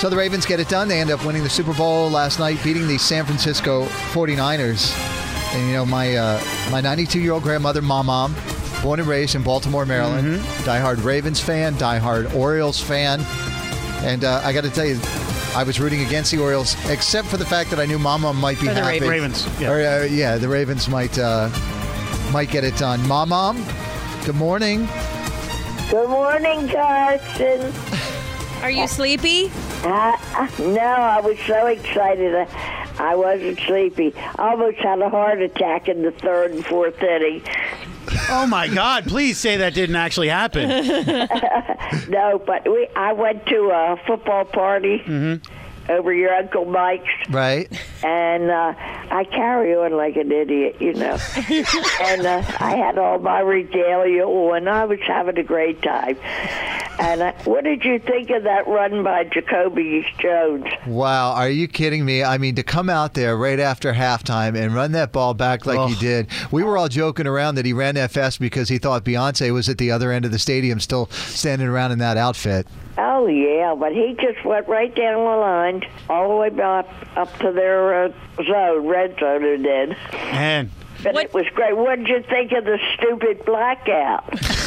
So the Ravens get it done. They end up winning the Super Bowl last night, beating the San Francisco 49ers. And, my 92-year-old grandmother, Mom, born and raised in Baltimore, Maryland, diehard Ravens fan, diehard Orioles fan. And I got to tell you, I was rooting against the Orioles, except for the fact that I knew Mama might be happy. The Ravens. Yeah. Or, the Ravens might get it done. Mom, good morning. Good morning, Carson. Are you sleepy? No, I was so excited. I wasn't sleepy. I almost had a heart attack in the third and fourth inning. Oh, my God. Please say that didn't actually happen. No, but I went to a football party over your Uncle Mike's. Right. And I carry on like an idiot, And I had all my regalia on. I was having a great time. And what did you think of that run by Jacoby Jones? Wow, are you kidding me? I mean, to come out there right after halftime and run that ball back like he did. We were all joking around that he ran that fast because he thought Beyonce was at the other end of the stadium still standing around in that outfit. Oh, yeah, but he just went right down the line, all the way up to their zone, red zone, it did. Man. But it was great. What did you think of the stupid blackout?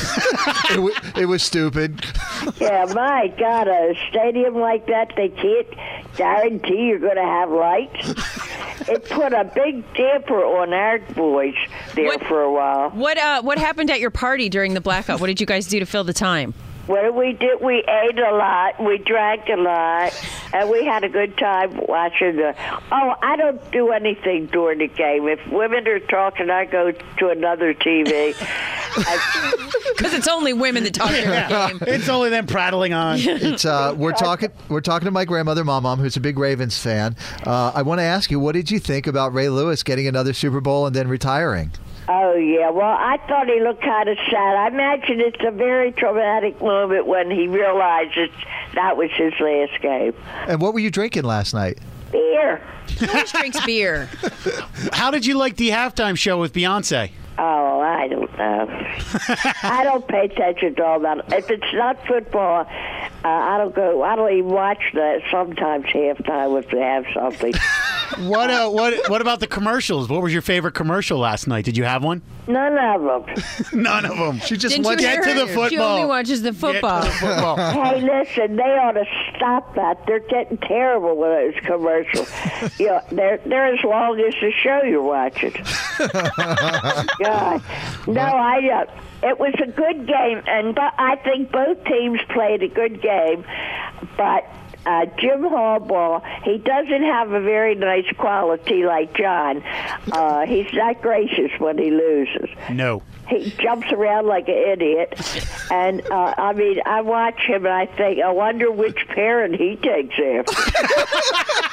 It was stupid. Yeah, my God, a stadium like that, they can't guarantee you're going to have lights. It put a big damper on our boys there for a while. What happened at your party during the blackout? What did you guys do to fill the time? What we did, we ate a lot, we drank a lot, and we had a good time watching I don't do anything during the game. If women are talking, I go to another TV. Because it's only women that talk during the game. It's only them prattling on. It's we're talking to my grandmother, Mom, who's a big Ravens fan. I want to ask you, what did you think about Ray Lewis getting another Super Bowl and then retiring? Oh, yeah. Well, I thought he looked kind of sad. I imagine it's a very traumatic moment when he realizes that was his last game. And what were you drinking last night? Beer. He always drinks beer. How did you like the halftime show with Beyonce? Oh, I don't know. I don't pay attention to all that. If it's not football, I don't go. I don't even watch that. Sometimes halftime if they have something. What about the commercials? What was your favorite commercial last night? Did you have one? None of them. None of them. She just Didn't get to the football. She only watches the football. Hey, listen, they ought to stop that. They're getting terrible with those commercials. They're as long as the show you're watching. God. No, it was a good game, and I think both teams played a good game, but Jim Harbaugh, he doesn't have a very nice quality like John. He's not gracious when he loses. No. He jumps around like an idiot. And, I watch him and I think, I wonder which parent he takes after.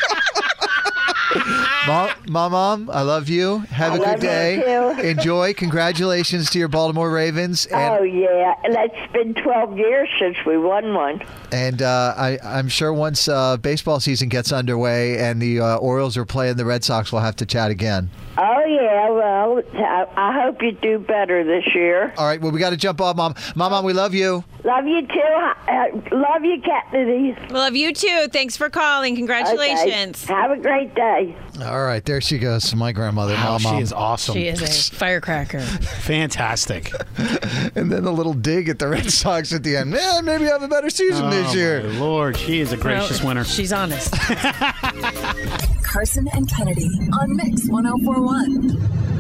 Mom, I love you. Have a good day. You too. Enjoy. Congratulations to your Baltimore Ravens. Oh, yeah. And it's been 12 years since we won one. And I'm sure once baseball season gets underway and the Orioles are playing the Red Sox, we'll have to chat again. Oh, yeah. Well, I hope you do better this year. All right. Well, we got to jump off, Mom. Mom, we love you. Love you, too. Love you, Kennedy. Love you, too. Thanks for calling. Congratulations. Okay. Have a great day. All right. There she goes. My grandmother, Wow, Mom. she is awesome. She is a firecracker. Fantastic. And then a little dig at the Red Sox at the end. Man, maybe have a better season this year. My Lord, she is a gracious winner. She's honest. Carson and Kennedy on Mix 104.1.